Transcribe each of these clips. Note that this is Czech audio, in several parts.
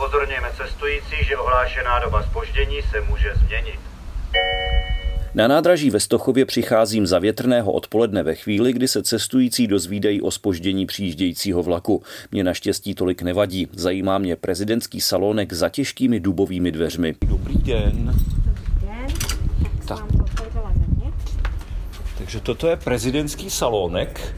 Upozorňujeme cestující, že ohlášená doba zpoždění se může změnit. Na nádraží ve Stochově přicházím za větrného odpoledne ve chvíli, kdy se cestující dozvídají o zpoždění přijíždějícího vlaku. Mě naštěstí tolik nevadí. Zajímá mě prezidentský salónek za těžkými dubovými dveřmi. Dobrý den. Tak. Takže toto je prezidentský salónek.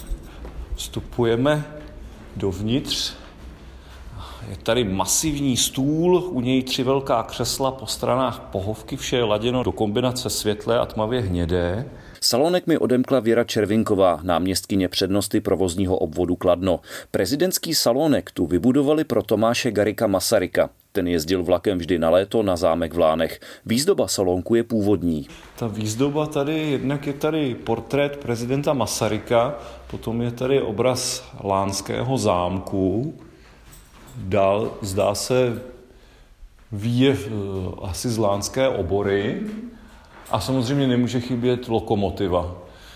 Vstupujeme dovnitř. Je tady masivní stůl, u něj 3 velká křesla, po stranách pohovky, vše je laděno do kombinace světlé a tmavě hnědé. Salónek mi odemkla Věra Červinková, náměstkyně přednosty provozního obvodu Kladno. Prezidentský salónek tu vybudovali pro Tomáše Garrigua Masaryka. Ten jezdil vlakem vždy na léto na zámek v Lánech. Výzdoba salonku je původní. Ta výzdoba tady, jednak je tady portrét prezidenta Masaryka, potom je tady obraz Lánského zámku. Dál, zdá se, výjev asi z Lánské obory a samozřejmě nemůže chybět lokomotiva,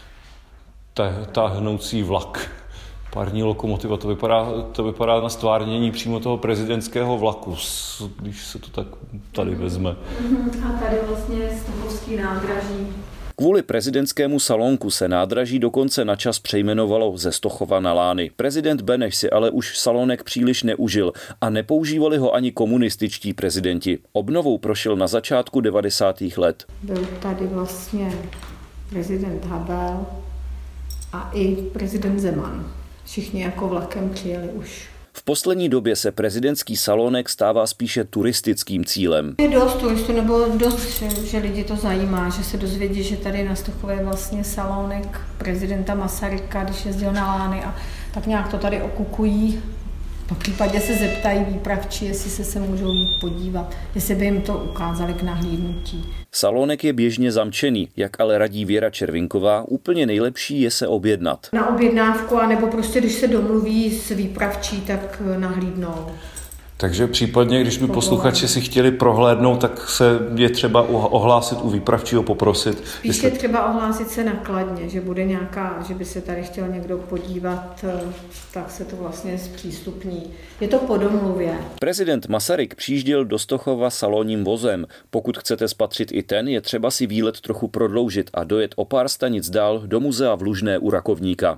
táhnoucí vlak. Parní lokomotiva, to vypadá na stvárnění přímo toho prezidentského vlaku, když se to tak tady vezme. A tady vlastně Stochovský nádraží. Kvůli prezidentskému salonku se nádraží dokonce na čas přejmenovalo ze Stochova na Lány. Prezident Beneš si ale už salónek příliš neužil a nepoužívali ho ani komunističtí prezidenti. Obnovou prošel na začátku 90. let. Byl tady vlastně prezident Havel a i prezident Zeman. Všichni jako vlakem přijeli už. V poslední době se prezidentský salónek stává spíše turistickým cílem. Je dost turistů, nebo dost, že lidi to zajímá, že se dozvědí, že tady na Stochově je vlastně salónek prezidenta Masaryka, když jezdil na Lány a tak nějak to tady okukují. Po případě se zeptají výpravčí, jestli se můžou jít podívat, jestli by jim to ukázali k nahlídnutí. Salónek je běžně zamčený, jak ale radí Věra Červinková, úplně nejlepší je se objednat. Na objednávku, anebo prostě když se domluví s výpravčí, tak nahlídnou. Takže případně, když by posluchači si chtěli prohlédnout, tak se je třeba ohlásit u výpravčího, poprosit. Spíš je třeba ohlásit se na Kladně, že bude nějaká, že by se tady chtěl někdo podívat, tak se to vlastně zpřístupní. Je to po domluvě. Prezident Masaryk přijížděl do Stochova salonním vozem. Pokud chcete spatřit i ten, je třeba si výlet trochu prodloužit a dojet o pár stanic dál do muzea v Lužné u Rakovníka.